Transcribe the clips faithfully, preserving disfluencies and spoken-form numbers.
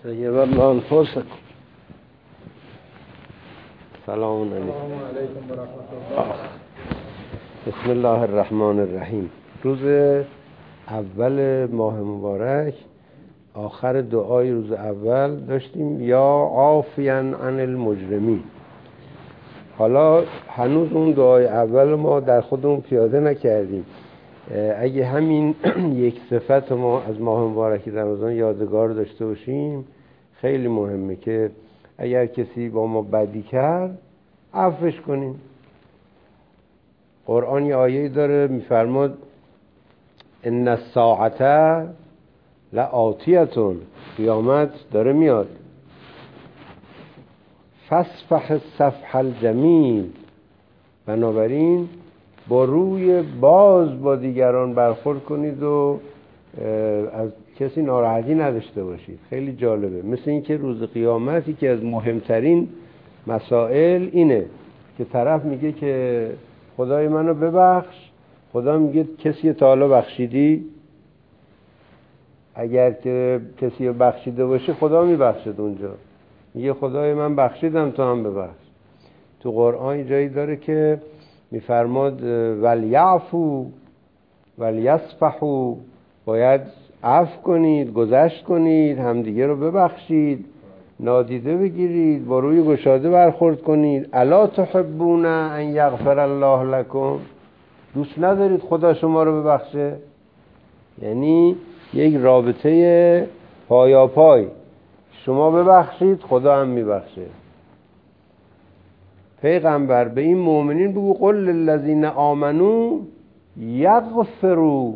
طيب أنفسكم. سلام علیکم. بسم الله الرحمن الرحیم. روز اول ماه مبارک، آخر دعای روز اول داشتیم یا عافیا عن المجرمین. حالا هنوز اون دعای اول ما در خودمون پیاده نکردیم. اگه همین یک صفت ما از ماه مبارک رمضان یادگار داشته باشیم خیلی مهمه که اگر کسی با ما بدی کرد عفوش کنیم. قرآن یه آیه داره میفرماد ان الساعة لآتیة، قیامت داره میاد، فاصفح الصفح الجمیل، بنابراین با روی باز با دیگران برخورد کنید و از کسی ناراحتی نداشته باشید. خیلی جالبه. مثل این که روز قیامتی که از مهمترین مسائل اینه که طرف میگه که خدای منو ببخش، خدا میگه کسی تا حالا بخشیدی؟ اگر که کسی رو بخشیده باشه خدا میبخشد. اونجا میگه خدای من بخشیدم تو هم ببخش. تو قرآن جایی داره که میفرماد ولیعفو ولیصفحوا، باید عفو کنید، گذشت کنید، همدیگه رو ببخشید، نادیده بگیرید، با روی گشاده برخورد کنید. الا تحبون ان یغفر الله لكم، دوست ندارید خدا شما رو ببخشه؟ یعنی یک رابطه پایا پای، شما ببخشید خدا هم میبخشه. پیغمبر به این مؤمنین بگو قل للذین آمنوا یغفروا،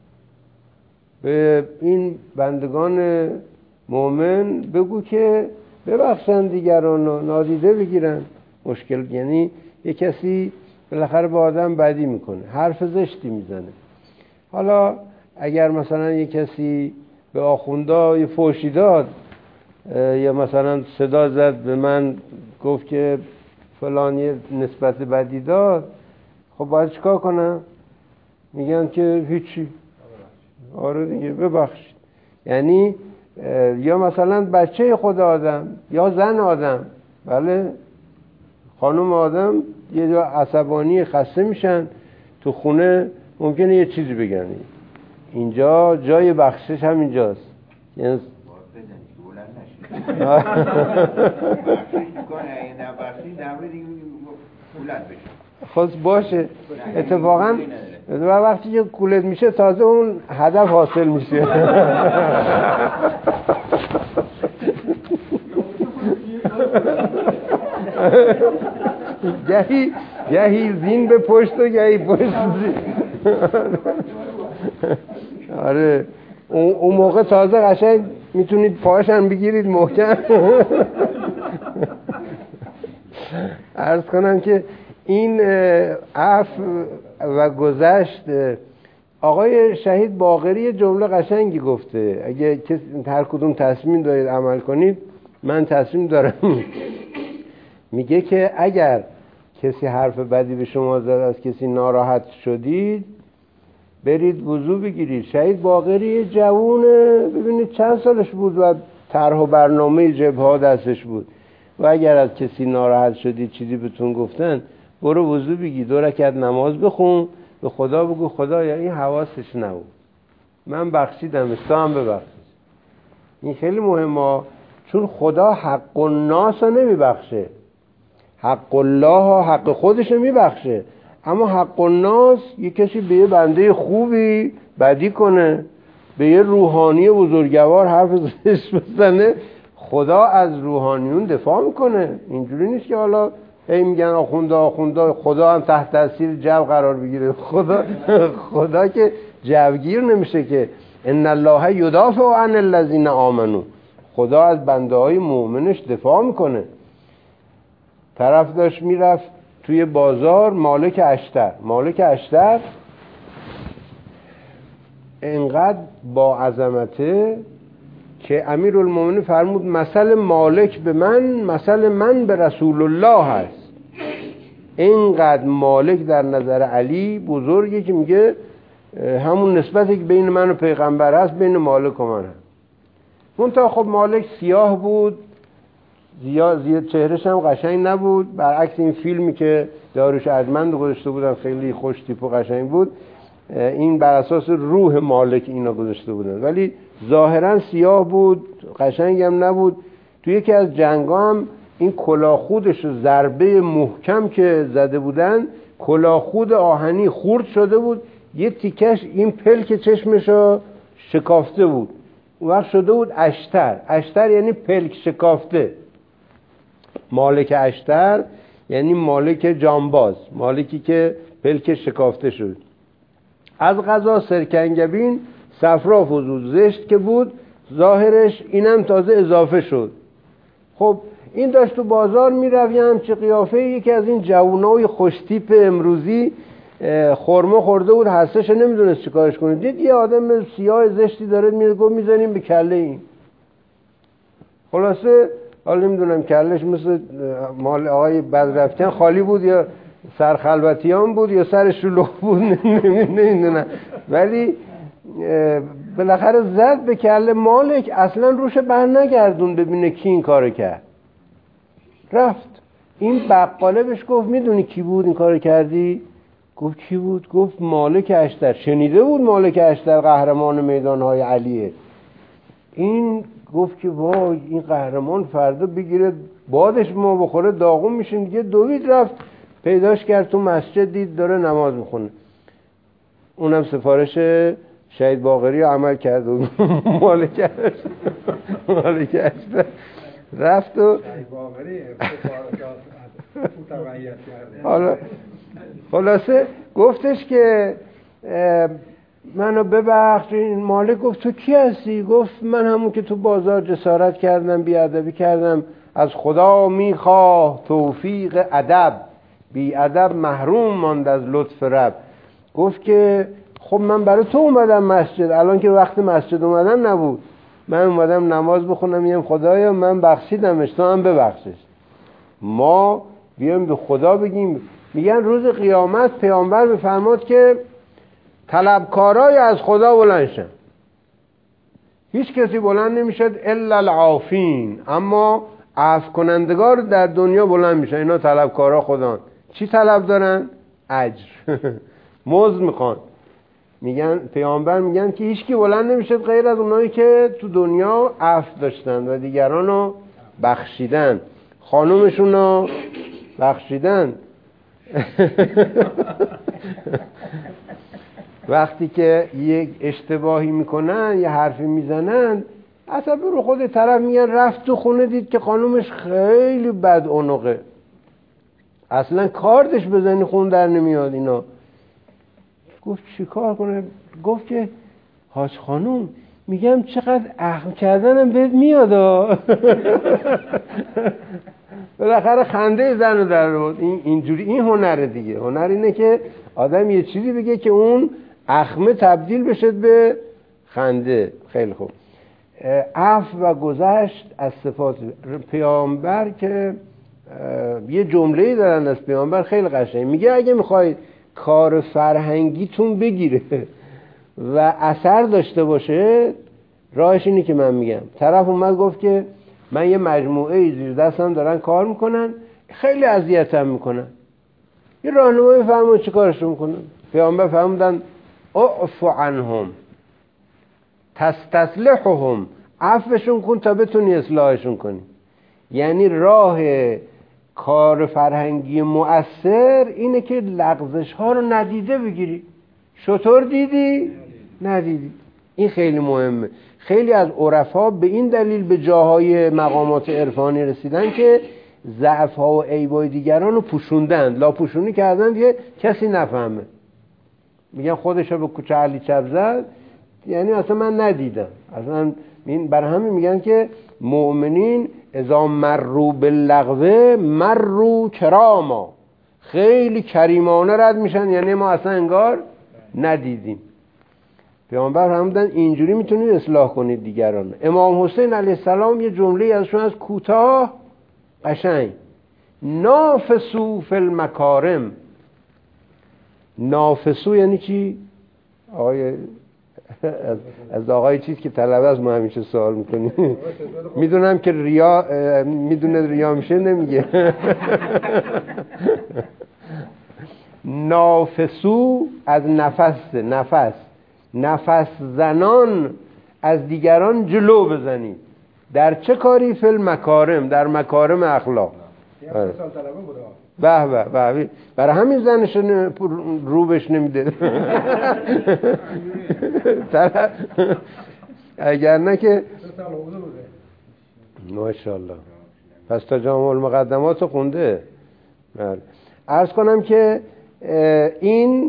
به این بندگان مؤمن بگو که ببخشن دیگران رو، نادیده بگیرن. مشکل یعنی یک کسی بالاخره با آدم بدی میکنه، حرف زشتی میزنه. حالا اگر مثلا یک کسی به آخوندا یه فحشی داد یا مثلا صدا زد به من گفت که فلان یه نسبت بدی داد، خب باید چیکار کنم؟ میگن که هیچی. آره دیگه ببخشید. یعنی یا مثلا بچه خود آدم یا زن آدم، بله خانم آدم یه جا عصبانی خسته میشن تو خونه، ممکنه یه چیزی بگن. اینجا جای بخشش هم اینجاست. یعنی خواست باشه. اتفاقا وقتی که کولت میشه تازه اون هدف حاصل میشه. گهی گهی زین به پشت و گهی پشت زین. آره اون موقع تازه قشنگ میتونید پاهاشم بگیرید محکم. عرض کنم که این عفو و گذشت، آقای شهید باقری جمله قشنگی گفته، اگه کسی هر کدوم تصمیم دارید عمل کنید، من تصمیم دارم. میگه که اگر کسی حرف بدی به شما زد، از کسی ناراحت شدید، برید وضو بگیرید. شهید باقری جوونه، ببینید چند سالش بود و طرح و برنامه جبهه دستش بود، و اگر از کسی ناراحت شدید چیزی بهتون گفتن، برو وضو بگیر، دو رکعت نماز بخون، به خدا بگو خدا یا این حواسش نبود، من بخشیدم، تو هم ببخش. این خیلی مهمه، چون خدا حق الناس رو نمیبخشه، حق الله حق خودش رو میبخشه. اما حق الناس یه کسی به یه بنده خوبی بدی کنه، به یه روحانی بزرگوار حرف زشت بزنه، خدا از روحانیون دفاع میکنه. اینجوری نیست که حالا هی میگن آخونده آخونده، خدا هم تحت تاثیر جو قرار بگیره. خدا خدا که جوگیر نمیشه که. ان الله یدافع عن الذین آمنوا، خدا از بنده های مؤمنش دفاع میکنه. طرف داشت میرفت توی بازار، مالک اشتر مالک اشتر انقدر با عظمته که امیرالمومنین فرمود مثل مالک به من مثل من به رسول الله هست. اینقدر مالک در نظر علی بزرگه که میگه همون نسبتی که بین من و پیغمبر هست بین مالک و من هست. منتها خب مالک سیاه بود، زیاد چهرهش هم قشنگ نبود، برعکس این فیلمی که داریوش ارجمند گذاشته بودن خیلی خوش تیپ و قشنگ بود. این بر اساس روح مالک اینا گذاشته بودن، ولی ظاهرا سیاه بود، قشنگ هم نبود. تو یکی از جنگا هم این کلاخودش ضربه محکم که زده بودن، کلاخود آهنی خورد شده بود، یه تیکش این پلک چشمشو شکافته بود، اون وقت شده بود اشتر. اشتر یعنی پلک شکافته. مالک اشتر یعنی مالک جانباز، مالکی که پلک شکافته شد. از قضا سرکنگبین صفرا فزود، زشت که بود ظاهرش اینم تازه اضافه شد. خب این داشت تو بازار میرفت، یه همچه قیافه، یکی از این جوانای خوشتیپ امروزی خرما خورده بود، هستش نمیدونست چیکارش کنه، دید یه آدم سیاه زشتی داره میره، گفت میزنیم به کله این. خلاصه حالا نمیدونم کلش مثل مال آقای بدرفتیان خالی بود یا سرخلوتیان بود یا سر شلوغ بود نمیدونم، ولی بالاخره زد به کله. مالک اصلا روش بر نگردون ببینه کی این کارو کرد، رفت. این بقاله بهش گفت میدونی کی بود این کارو کردی؟ گفت کی بود؟ گفت مالک اشتر. شنیده بود مالک اشتر قهرمان میدانهای علیه. این گفت که وای این قهرمان فردا بگیره بادش ما بخوره داغون میشیم دیگه. دوید رفت پیداش کرد تو مسجد، دید داره نماز میخونه. اونم سفارش شهید باقری رو عمل کرد و مالک مالک اشتر رفت و حالا خلاصه گفتش که منو ببخش. این مالک گفت تو کی هستی؟ گفت من همون که تو بازار جسارت کردم، بیادبی کردم، از خدا میخواه توفیق ادب، بی ادب محروم ماند از لطف رب. گفت که خب من برای تو اومدم مسجد، الان که وقت مسجد اومدن نبود، من اومدم نماز بخونم، میگم خدایا من بخشیدمش تو هم ببخشش. ما بیایم به خدا بگیم. میگن روز قیامت پیامبر بفرماد که طلبکارای از خدا بلند شن، هیچ کسی بلند نمیشد الا العافین، اما عفو کنندگار در دنیا بلند میشن. اینا طلبکارا خدا. چی طلب دارن؟ اجر مزد میخوان. میگن پیامبر میگن که هیچ کی بلند نمیشد غیر از اونایی که تو دنیا عفو داشتن و دیگرانو بخشیدن، خانومشونو بخشیدن. وقتی که یک اشتباهی میکنن یه حرفی میزنن، اصلا برو خود طرف میگن رفت تو خونه دید که خانومش خیلی بد عنقه، اصلا کاردش بزنی خون در نمیاد. اینا گفت چی کار کنه؟ گفت که حاج خانوم میگم چقدر اخم کردنم بهت میاد. بالاخره خنده زن رو در بود. این اینجوری این هنره دیگه. هنر اینه که آدم یه چیزی بگه که اون اخمه تبدیل بشه به خنده. خیلی خوب. عفو و گذشت از صفات پیامبر که یه جمله‌ای دارن از پیامبر خیلی قشنگ. میگه اگه میخواید کار فرهنگیتون بگیره و اثر داشته باشه، راهش اینه که من میگم. طرف اومد گفت که من یه مجموعه زیر دستم دارن کار میکنن، خیلی اذیتم میکنن، یه راهنمایی بفرمایید چه کارشون میکنن. پیامبر فرمودن اعف عنهم تستصلحهم، عفوشون کن تا بتونی اصلاحشون کنی. یعنی راه کار فرهنگی مؤثر اینه که لغزش ها رو ندیده بگیری. شطور دیدی؟ ندیدی. این خیلی مهمه. خیلی از عرفا به این دلیل به جاهای مقامات عرفانی رسیدن که ضعف ها و عیبای دیگران رو پوشوندن، لا پوشونی کردن که کسی نفهمه. میگن خودشو به کوچه علی چپ زد، یعنی اصلا من ندیدم. اصلا این برای همین میگن که مؤمنین اذا مروا باللغو مروا کراما، خیلی کریمانه رد میشن، یعنی ما اصلا انگار ندیدیم. پیامبر فرمودن اینجوری میتونید اصلاح کنید دیگران. امام حسین علیه السلام یه جمله ازشون از کوتاه قشنگ، نافسو فی المکارم. نافسو یعنی چی؟ آقای از, از آقای چیز که طلبه از ما همیشه سوال میکنی. میدونم که ریا میدونه ریا میشه نمیگه. نافسو از نفس، نفس نفس زنان از دیگران جلو بزنید. در چه کاری؟ فی المکارم، در مکارم اخلاق. به به به، برای همین زنش رو بهش نمیده. اگر نه که ماشاءالله. پس تا جامع المقدمات رو خونده. عرض کنم که این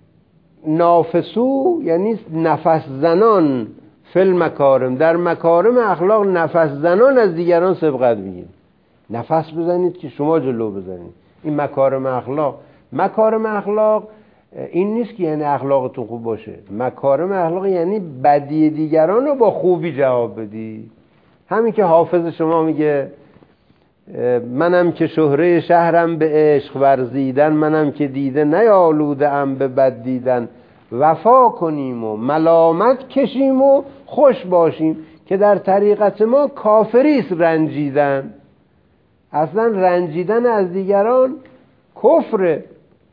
نافسو یعنی نفس زنان فی المکارم، در مکارم اخلاق نفس زنان از دیگران سبقت بگیرید. نفس بزنید که شما جلو بزنید. این مکارم اخلاق. مکارم اخلاق این نیست که یعنی اخلاقتون خوب باشه. مکارم اخلاق یعنی بدی دیگران رو با خوبی جواب بدی. همین که حافظ شما میگه منم که شهره شهرم به عشق ورزیدن، منم که دیده نیالوده ام به بد دیدن، وفا کنیم و ملامت کشیم و خوش باشیم که در طریقت ما کافریست رنجیدن. اصلا رنجیدن از دیگران کفره.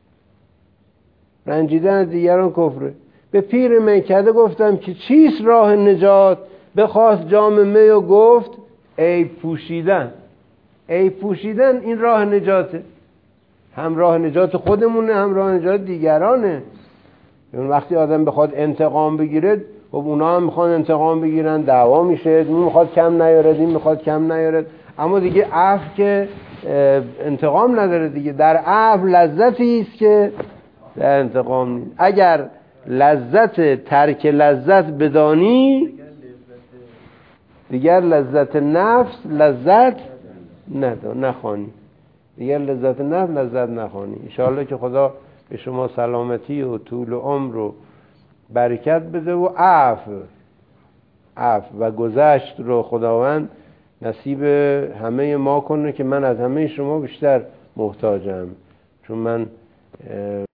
رنجیدن از دیگران کفره. به پیر میکده گفتم که چیست راه نجات؟ بخواست جام می و گفت ای پوشیدن. ای پوشیدن این راه نجاته. هم راه نجات خودمونه هم راه نجات دیگرانه. اون وقتی آدم بخواد انتقام بگیره، خب اونا هم میخوان انتقام بگیرن، دعوا میشه، این میخواد کم نیارد این میخواد کم نیارد. اما دیگه عفو که انتقام نداره دیگه. در عفو لذتی است که در انتقام نیست. اگر لذت ترک لذت بدانی، دیگر لذت نفس لذت نخوانی. دیگر لذت نفس لذت نخوانی. انشاءالله که خدا به شما سلامتی و طول عمر و برکت بده و عفو عفو و گذشت رو خداوند نصیب همه ما کنه که من از همه شما بیشتر محتاجم. چون من